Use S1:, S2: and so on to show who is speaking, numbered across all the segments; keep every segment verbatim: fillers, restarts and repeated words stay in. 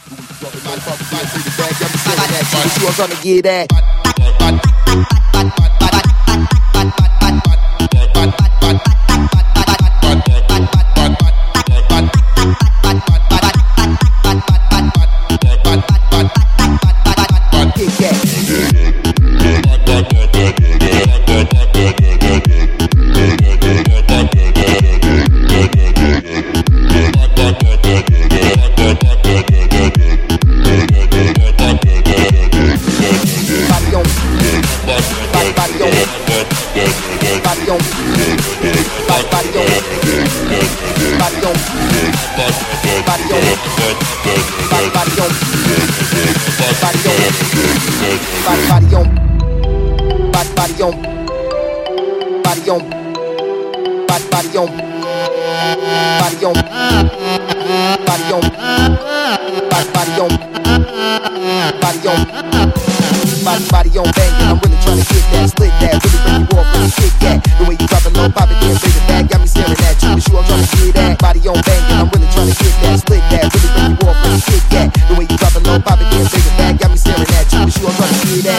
S1: You are gonna get that. Body on bangin', I'm really tryna get that, split that, really bring you off, really kick that. The way you drop it low, pop it, then bring it back, got me staring at you. It's you I'm tryna get that. Body on bangin', I'm really tryna get that, split that, really bring you off, really kick that. The way you drop it low, pop it, then bring it back, got me staring at you. It's you I'm tryna get that.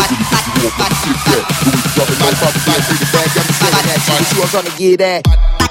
S1: You are gonna get that.